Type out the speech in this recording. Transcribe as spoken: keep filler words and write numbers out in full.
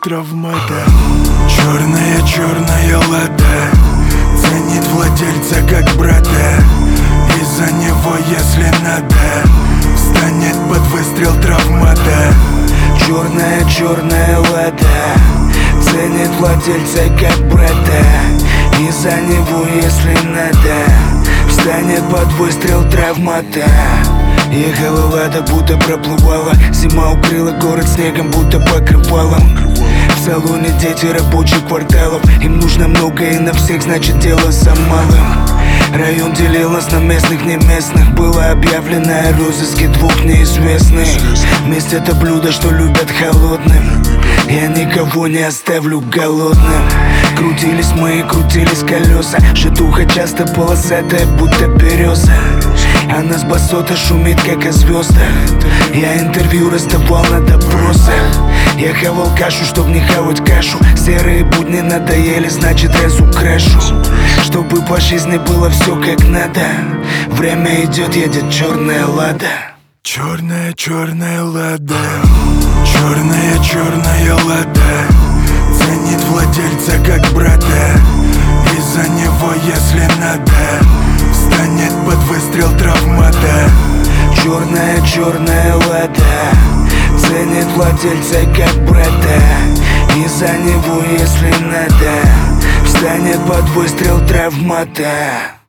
травмата. Черная, черная лада ценит владельца как брата. И за него, если надо, встанет под выстрел травмата. Черная, черная лада ценит владельца как брата. И за него, если надо, встанет под выстрел травмата. Ехала лада, будто проплывала. Зима укрыла город снегом, будто покрывалом. В салоне дети рабочих кварталов. Им нужно много и на всех, значит дело за малым. Район делил нас на местных, не местных. Было объявлено о розыске двух неизвестных. Месть — это блюдо, что любят холодным. Я никого не оставлю голодным. Крутились мы, крутились колеса. Житуха часто полосатая, будто береза. А нас басота шумит, как о звездах. Я интервью раздавал на допросах. Я хавал кашу, чтоб не хавать кашу. Серые будни надоели, значит разукрашу. Чтобы по жизни было все как надо. Время идет, едет черная лада. Черная, черная лада. Черная, черная лада ценит владельца как брата. И за него, если надо, встанет под выстрел травмата. Черная, черная лада ценит владельца как брата. И за него, если надо, встанет под выстрел травмата.